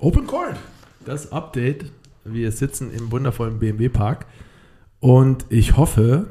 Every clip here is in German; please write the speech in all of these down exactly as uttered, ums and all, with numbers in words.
Open Court, das Update. Wir sitzen im wundervollen B M W-Park und ich hoffe,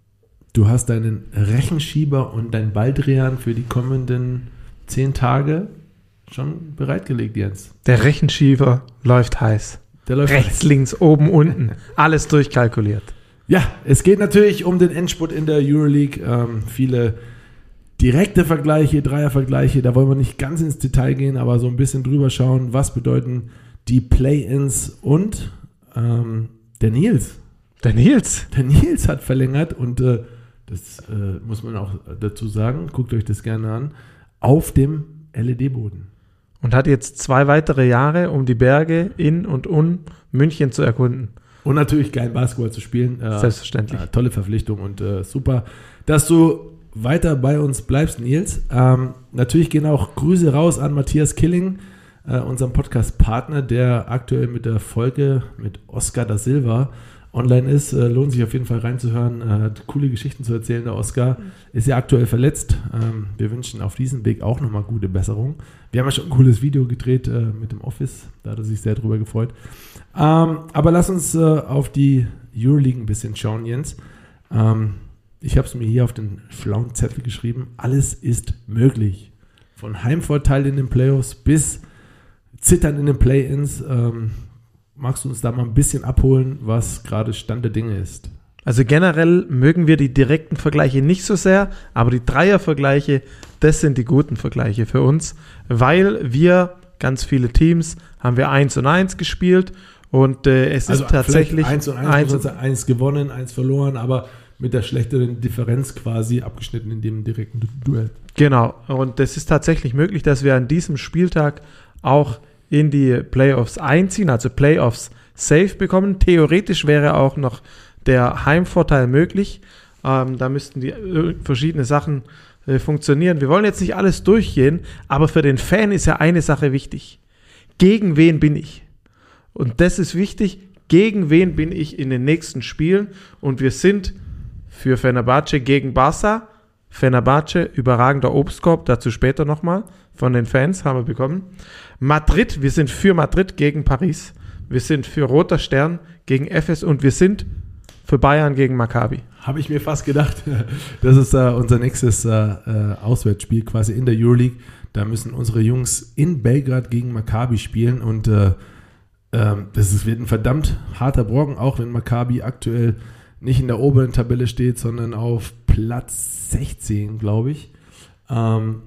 du hast deinen Rechenschieber und dein Baldrian für die kommenden zehn Tage schon bereitgelegt, Jens. Der Rechenschieber läuft heiß. Der läuft Rechts, heiß. Links, oben, unten. Alles durchkalkuliert. Ja, es geht natürlich um den Endspurt in der Euroleague. Ähm, viele direkte Vergleiche, Dreiervergleiche, da wollen wir nicht ganz ins Detail gehen, aber so ein bisschen drüber schauen, was bedeuten die Play-Ins und ähm, der Nils. Der Nils? Der Nils hat verlängert und äh, das äh, muss man auch dazu sagen, guckt euch das gerne an, auf dem L E D-Boden. Und hat jetzt zwei weitere Jahre, um die Berge in und um München zu erkunden. Und natürlich geil Basketball zu spielen. Äh, Selbstverständlich. Äh, tolle Verpflichtung und äh, super, dass du weiter bei uns bleibst, Nils. Ähm, natürlich gehen auch Grüße raus an Matthias Killing, äh, unserem Podcast-Partner, der aktuell mit der Folge mit Oscar da Silva online ist. Äh, lohnt sich auf jeden Fall reinzuhören. Äh, hat coole Geschichten zu erzählen. Der Oscar ist ja aktuell verletzt. Ähm, wir wünschen auf diesem Weg auch nochmal gute Besserung. Wir haben ja schon ein cooles Video gedreht äh, mit dem Office. Da hat er sich sehr drüber gefreut. Ähm, aber lass uns äh, auf die Euroleague ein bisschen schauen, Jens. Ähm, ich habe es mir hier auf den schlauen Zettel geschrieben. Alles ist möglich. Von Heimvorteil in den Playoffs bis Zittern in den Play-Ins. Ähm, magst du uns da mal ein bisschen abholen, was gerade Stand der Dinge ist? Also generell mögen wir die direkten Vergleiche nicht so sehr, aber die Dreiervergleiche, das sind die guten Vergleiche für uns, weil wir, ganz viele Teams, haben wir eins und eins gespielt und äh, es also ist tatsächlich eins und eins, eins gewonnen, eins verloren, aber mit der schlechteren Differenz quasi abgeschnitten in dem direkten Duell. Genau, und es ist tatsächlich möglich, dass wir an diesem Spieltag auch in die Playoffs einziehen, also Playoffs safe bekommen. Theoretisch wäre auch noch der Heimvorteil möglich. Ähm, da müssten die äh, verschiedene Sachen äh, funktionieren. Wir wollen jetzt nicht alles durchgehen, aber für den Fan ist ja eine Sache wichtig. Gegen wen bin ich? Und das ist wichtig. Gegen wen bin ich in den nächsten Spielen? Und wir sind für Fenerbahce gegen Barca. Fenerbahce, überragender Obstkorb, dazu später nochmal. Von den Fans haben wir bekommen. Madrid, wir sind für Madrid gegen Paris. Wir sind für Roter Stern gegen Efes und wir sind für Bayern gegen Maccabi. Habe ich mir fast gedacht. Das ist uh, unser nächstes uh, uh, Auswärtsspiel quasi in der Euroleague. Da müssen unsere Jungs in Belgrad gegen Maccabi spielen und uh, uh, das ist, wird ein verdammt harter Brocken, auch wenn Maccabi aktuell nicht in der oberen Tabelle steht, sondern auf Platz sechzehn, glaube ich. Ähm,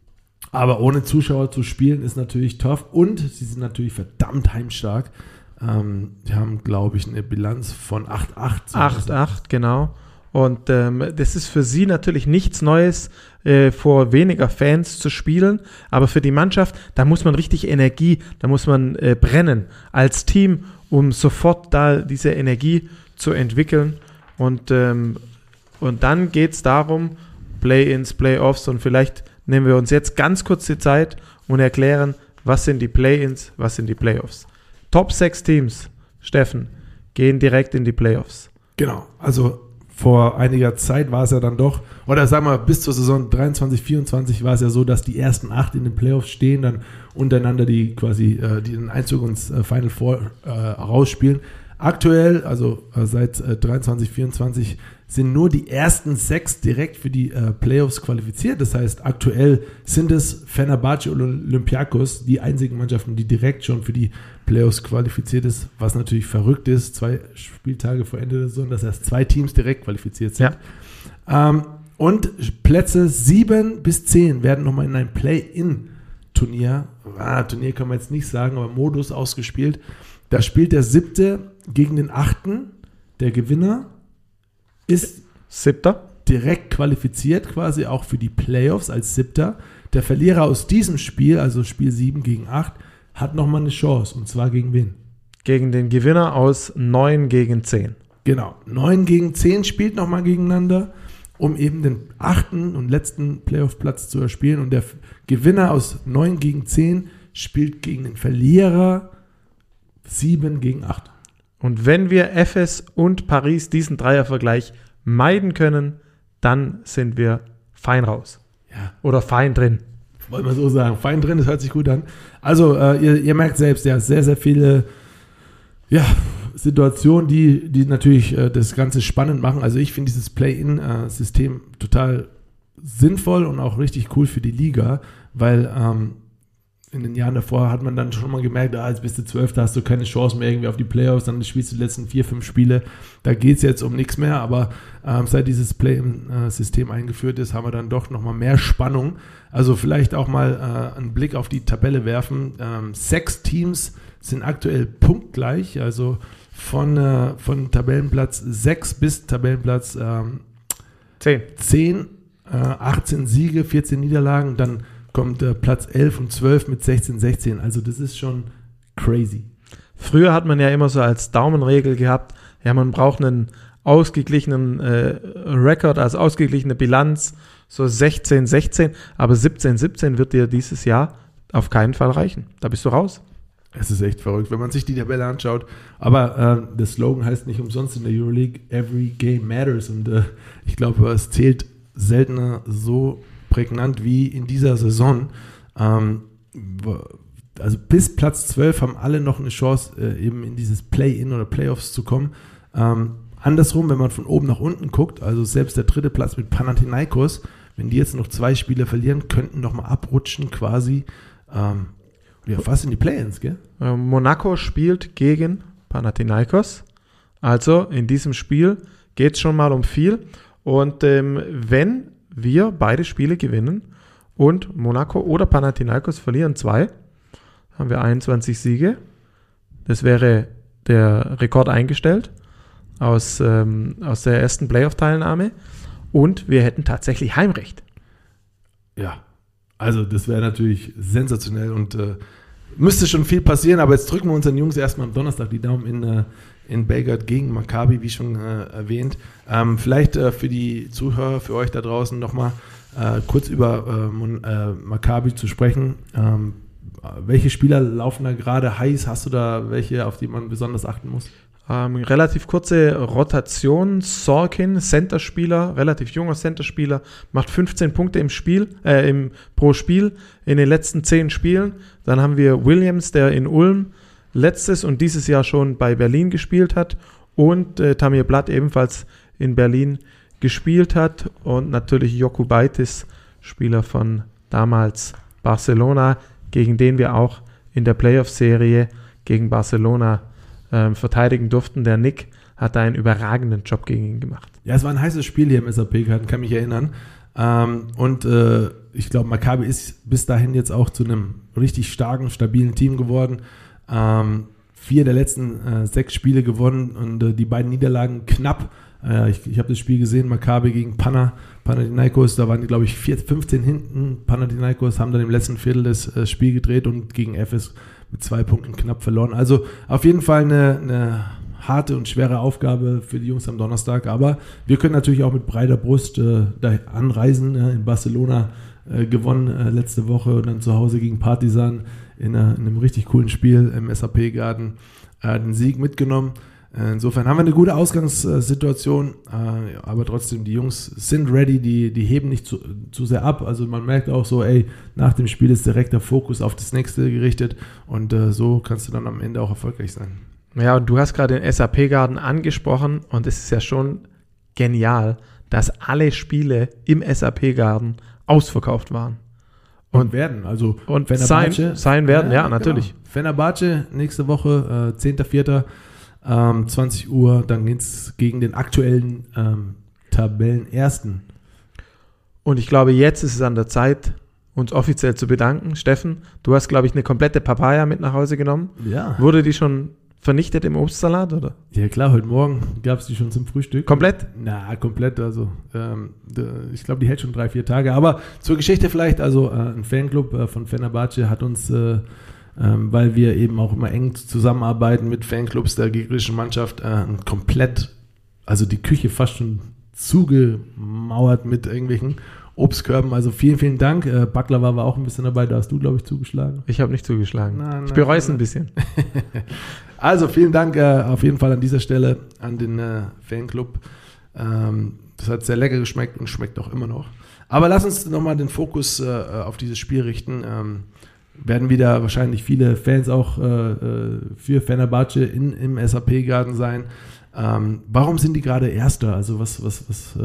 aber ohne Zuschauer zu spielen ist natürlich tough und sie sind natürlich verdammt heimstark. Ähm, die haben, glaube ich, eine Bilanz von acht acht. acht acht, genau. Und ähm, das ist für sie natürlich nichts Neues, äh, vor weniger Fans zu spielen. Aber für die Mannschaft, da muss man richtig Energie, da muss man äh, brennen als Team, um sofort da diese Energie zu entwickeln. Und, ähm, und dann geht es darum, Play-ins, Play-offs und vielleicht nehmen wir uns jetzt ganz kurz die Zeit und erklären, was sind die Play-ins, was sind die Play-offs. Top sechs Teams, Steffen, gehen direkt in die Play-offs. Genau, also vor einiger Zeit war es ja dann doch, oder sagen wir bis zur Saison dreiundzwanzig, vierundzwanzig war es ja so, dass die ersten acht in den Playoffs stehen, dann untereinander die quasi äh, die den Einzug ins äh, Final Four äh, rausspielen. Aktuell, also äh, seit äh, dreiundzwanzig, vierundzwanzig, sind nur die ersten sechs direkt für die äh, Playoffs qualifiziert. Das heißt, aktuell sind es Fenerbahce und Olympiakos, die einzigen Mannschaften, die direkt schon für die Playoffs qualifiziert ist, was natürlich verrückt ist. Zwei Spieltage vor Ende der Saison, dass erst zwei Teams direkt qualifiziert sind. Ja. Ähm, und Plätze sieben bis zehn werden nochmal in ein Play-In-Turnier, ah, Turnier kann man jetzt nicht sagen, aber Modus ausgespielt. Da spielt der siebte gegen den achten. Der Gewinner ist Siebter. Direkt qualifiziert, quasi auch für die Playoffs als Siebter. Der Verlierer aus diesem Spiel, also Spiel sieben gegen acht, hat nochmal eine Chance. Und zwar gegen wen? Gegen den Gewinner aus neun gegen zehn. Genau. neun gegen zehn spielt nochmal gegeneinander, um eben den achten und letzten Playoff-Platz zu erspielen. Und der Gewinner aus neun gegen zehn spielt gegen den Verlierer sieben gegen acht. Und wenn wir Efes und Paris diesen Dreiervergleich meiden können, dann sind wir fein raus. Ja. Oder fein drin. Wollen wir so sagen. Fein drin, das hört sich gut an. Also, äh, ihr, ihr merkt selbst, ja, sehr, sehr viele ja, Situationen, die, die natürlich äh, das Ganze spannend machen. Also ich finde dieses Play-In-System total sinnvoll und auch richtig cool für die Liga, weil ähm, in den Jahren davor hat man dann schon mal gemerkt, ah, jetzt bist du zwölf, da hast du keine Chance mehr irgendwie auf die Playoffs, dann spielst du die letzten vier, fünf Spiele, da geht es jetzt um nichts mehr, aber ähm, seit dieses Play-In-System eingeführt ist, haben wir dann doch nochmal mehr Spannung. Also vielleicht auch mal äh, einen Blick auf die Tabelle werfen. Ähm, sechs Teams sind aktuell punktgleich, also von, äh, von Tabellenplatz sechs bis Tabellenplatz ähm, zehn, äh, achtzehn Siege, vierzehn Niederlagen, dann kommt äh, Platz elf und zwölf mit sechzehn, sechzehn. Also das ist schon crazy. Früher hat man ja immer so als Daumenregel gehabt, ja, man braucht einen ausgeglichenen äh, Rekord, also ausgeglichene Bilanz, so sechzehn, sechzehn, aber siebzehn, siebzehn wird dir dieses Jahr auf keinen Fall reichen. Da bist du raus. Es ist echt verrückt, wenn man sich die Tabelle anschaut. Aber äh, der Slogan heißt nicht umsonst in der Euroleague, every game matters. Und äh, ich glaube, es zählt seltener so prägnant wie in dieser Saison. Ähm, also bis Platz zwölf haben alle noch eine Chance, äh, eben in dieses Play-In oder Playoffs zu kommen. Ähm, andersrum, wenn man von oben nach unten guckt, also selbst der dritte Platz mit Panathinaikos, wenn die jetzt noch zwei Spiele verlieren, könnten nochmal abrutschen quasi ähm, ja, fast in die Play-Ins, gell? Äh, Monaco spielt gegen Panathinaikos. Also in diesem Spiel geht es schon mal um viel. Und ähm, wenn wir beide Spiele gewinnen und Monaco oder Panathinaikos verlieren zwei, haben wir einundzwanzig Siege. Das wäre der Rekord eingestellt aus, ähm, aus der ersten Playoff-Teilnahme und wir hätten tatsächlich Heimrecht. Ja, also das wäre natürlich sensationell und äh, müsste schon viel passieren, aber jetzt drücken wir unseren Jungs erstmal am Donnerstag die Daumen in äh, in Belgrad gegen Maccabi, wie schon äh, erwähnt. Ähm, vielleicht äh, für die Zuhörer, für euch da draußen nochmal äh, kurz über äh, äh, Maccabi zu sprechen. Ähm, welche Spieler laufen da gerade heiß? Hast du da welche, auf die man besonders achten muss? Ähm, relativ kurze Rotation. Sorkin, Centerspieler, relativ junger Centerspieler, macht fünfzehn Punkte im Spiel, äh, im, pro Spiel in den letzten zehn Spielen. Dann haben wir Williams, der in Ulm letztes und dieses Jahr schon bei Berlin gespielt hat und äh, Tamir Blatt ebenfalls in Berlin gespielt hat und natürlich Jokubaitis, Spieler von damals Barcelona, gegen den wir auch in der Playoff-Serie gegen Barcelona äh, verteidigen durften. Der Nick hat da einen überragenden Job gegen ihn gemacht. Ja, es war ein heißes Spiel hier im S A P-Garten, kann mich erinnern. Ähm, und äh, ich glaube, Maccabi ist bis dahin jetzt auch zu einem richtig starken, stabilen Team geworden. Ähm, vier der letzten äh, sechs Spiele gewonnen und äh, die beiden Niederlagen knapp. Äh, ich ich habe das Spiel gesehen, Maccabi gegen Pana, Panathinaikos, da waren die, glaube ich, vier, fünfzehn hinten. Panathinaikos haben dann im letzten Viertel das äh, Spiel gedreht und gegen Efes mit zwei Punkten knapp verloren. Also auf jeden Fall eine, eine harte und schwere Aufgabe für die Jungs am Donnerstag, aber wir können natürlich auch mit breiter Brust äh, da anreisen. Äh, in Barcelona äh, gewonnen äh, letzte Woche und dann zu Hause gegen Partizan in, einer, in einem richtig coolen Spiel im S A P-Garten äh, den Sieg mitgenommen. Äh, insofern haben wir eine gute Ausgangssituation, äh, aber trotzdem, die Jungs sind ready, die, die heben nicht zu, zu sehr ab. Also man merkt auch so, ey, nach dem Spiel ist direkt der Fokus auf das nächste gerichtet und äh, so kannst du dann am Ende auch erfolgreich sein. Ja, und du hast gerade den S A P-Garten angesprochen und es ist ja schon genial, dass alle Spiele im S A P-Garten ausverkauft waren. Und, und werden, also und sein, sein werden, ja, ja natürlich. Genau. Fenerbahce nächste Woche, äh, zehnter vierter Ähm, zwanzig Uhr, dann geht es gegen den aktuellen ähm, Tabellenersten. Und ich glaube, jetzt ist es an der Zeit, uns offiziell zu bedanken. Steffen, du hast, glaube ich, eine komplette Papaya mit nach Hause genommen. Ja. Wurde die schon vernichtet im Obstsalat, oder? Ja klar, heute Morgen gab es die schon zum Frühstück. Komplett? Na, komplett, also ähm, ich glaube, die hält schon drei, vier Tage. Aber zur Geschichte vielleicht, also äh, ein Fanclub äh, von Fenerbahce hat uns, äh, ähm, weil wir eben auch immer eng zusammenarbeiten mit Fanclubs der gegnerischen Mannschaft, äh, komplett, also die Küche fast schon zugemauert mit irgendwelchen Obstkörben. Also vielen, vielen Dank. Äh, Baklava war auch ein bisschen dabei, da hast du, glaube ich, zugeschlagen. Ich habe nicht zugeschlagen. Na, na, ich bereue es ein bisschen. Also vielen Dank äh, auf jeden Fall an dieser Stelle an den äh, Fanclub. Ähm, das hat sehr lecker geschmeckt und schmeckt auch immer noch. Aber lass uns nochmal den Fokus äh, auf dieses Spiel richten. Ähm, werden wieder wahrscheinlich viele Fans auch äh, für Fenerbahce in, im S A P-Garten sein. Ähm, warum sind die gerade Erster? Also was, was, was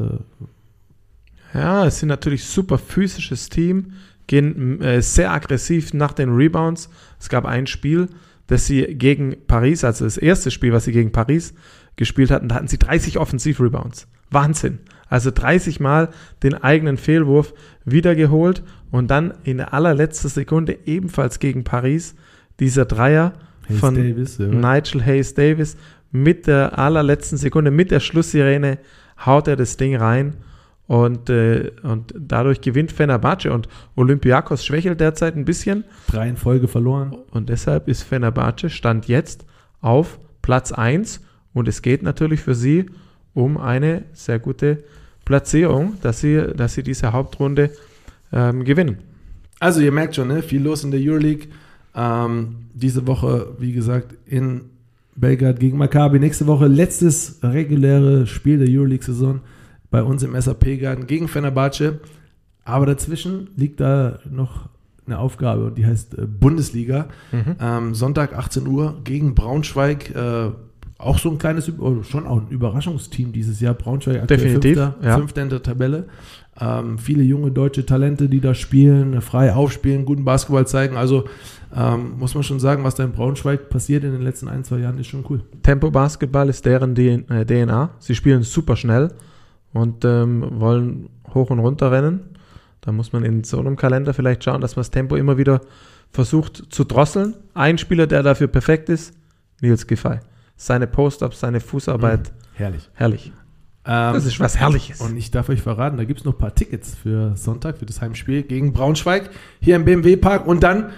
äh Ja, es sind natürlich super physisches Team, gehen äh, sehr aggressiv nach den Rebounds. Es gab ein Spiel, das sie gegen Paris, also das erste Spiel, was sie gegen Paris gespielt hatten, da hatten sie dreißig Offensiv-Rebounds. Wahnsinn. Also dreißig Mal den eigenen Fehlwurf wiedergeholt und dann in der allerletzten Sekunde ebenfalls gegen Paris dieser Dreier Hayes von Davis, ja. Nigel Hayes-Davis mit der allerletzten Sekunde, mit der Schlusssirene haut er das Ding rein und, äh, und dadurch gewinnt Fenerbahce und Olympiakos schwächelt derzeit ein bisschen. Drei in Folge verloren. Und deshalb ist Fenerbahce Stand jetzt auf Platz eins und es geht natürlich für sie um eine sehr gute Platzierung, dass sie, dass sie diese Hauptrunde ähm, gewinnen. Also ihr merkt schon, ne? Viel los in der Euroleague. Ähm, diese Woche, wie gesagt, in Belgrad gegen Maccabi. Nächste Woche letztes reguläre Spiel der Euroleague-Saison bei uns im S A P-Garten gegen Fenerbahce. Aber dazwischen liegt da noch eine Aufgabe und die heißt äh, Bundesliga. Mhm. Ähm, Sonntag achtzehn Uhr gegen Braunschweig. Äh, auch so ein kleines, oh, schon auch ein Überraschungsteam dieses Jahr. Braunschweig aktuell Definitiv, Fünfter, ja. Fünfter in der Tabelle. Ähm, viele junge deutsche Talente, die da spielen, frei aufspielen, guten Basketball zeigen. Also ähm, muss man schon sagen, was da in Braunschweig passiert in den letzten ein, zwei Jahren, ist schon cool. Tempo-Basketball ist deren D N A. Sie spielen super schnell und ähm, wollen hoch und runter rennen. Da muss man in so einem Kalender vielleicht schauen, dass man das Tempo immer wieder versucht zu drosseln. Ein Spieler, der dafür perfekt ist, Nils Giffey. Seine Post-Ups, seine Fußarbeit. Mhm. Herrlich. Herrlich. Ähm, das ist was Herrliches. Und ich darf euch verraten, da gibt es noch ein paar Tickets für Sonntag, für das Heimspiel gegen Braunschweig, hier im B M W-Park. Und dann,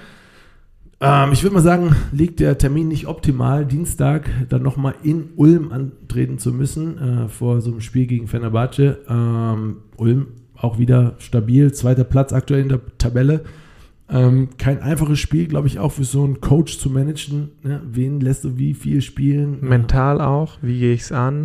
ähm, ich würde mal sagen, liegt der Termin nicht optimal, Dienstag dann nochmal in Ulm antreten zu müssen, äh, vor so einem Spiel gegen Fenerbahce. Ähm, Ulm auch wieder stabil, zweiter Platz aktuell in der Tabelle. Ähm, kein einfaches Spiel, glaube ich, auch für so einen Coach zu managen. Ne? Wen lässt du wie viel spielen? Mental auch, wie gehe ich es an?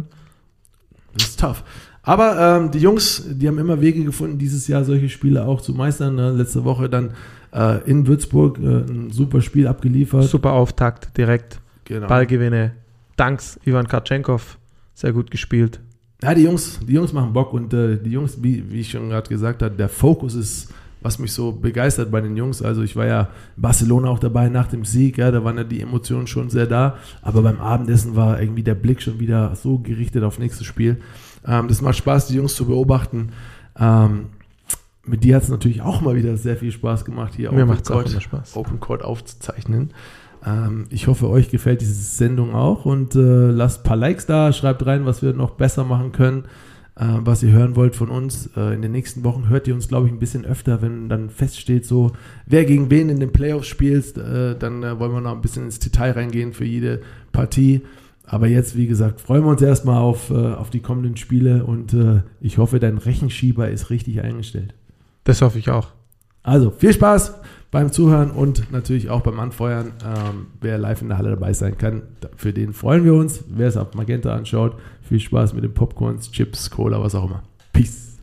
Das ist tough. Aber ähm, die Jungs, die haben immer Wege gefunden, dieses Jahr solche Spiele auch zu meistern. Ne? Letzte Woche dann äh, in Würzburg äh, ein super Spiel abgeliefert. Super Auftakt, direkt. Genau. Ballgewinne. Danks, Ivan Kartschenkov, sehr gut gespielt. Ja, die Jungs, die Jungs machen Bock und äh, die Jungs, wie, wie ich schon gerade gesagt habe, der Fokus ist, was mich so begeistert bei den Jungs. Also ich war ja in Barcelona auch dabei nach dem Sieg, ja, da waren ja die Emotionen schon sehr da, aber beim Abendessen war irgendwie der Blick schon wieder so gerichtet auf nächstes Spiel. Ähm, das macht Spaß, die Jungs zu beobachten. Ähm, mit dir hat es natürlich auch mal wieder sehr viel Spaß gemacht, hier Mir Open macht's auch Court, immer Spaß. Open Court aufzuzeichnen. Ähm, ich hoffe, euch gefällt diese Sendung auch und äh, lasst ein paar Likes da, schreibt rein, was wir noch besser machen können. Was ihr hören wollt von uns. In den nächsten Wochen hört ihr uns, glaube ich, ein bisschen öfter, wenn dann feststeht, so wer gegen wen in den Playoffs spielt, dann wollen wir noch ein bisschen ins Detail reingehen für jede Partie. Aber jetzt, wie gesagt, freuen wir uns erstmal auf, auf die kommenden Spiele und ich hoffe, dein Rechenschieber ist richtig eingestellt. Das hoffe ich auch. Also, viel Spaß beim Zuhören und natürlich auch beim Anfeuern. Ähm, wer live in der Halle dabei sein kann, für den freuen wir uns. Wer es auf Magenta anschaut, viel Spaß mit den Popcorns, Chips, Cola, was auch immer. Peace.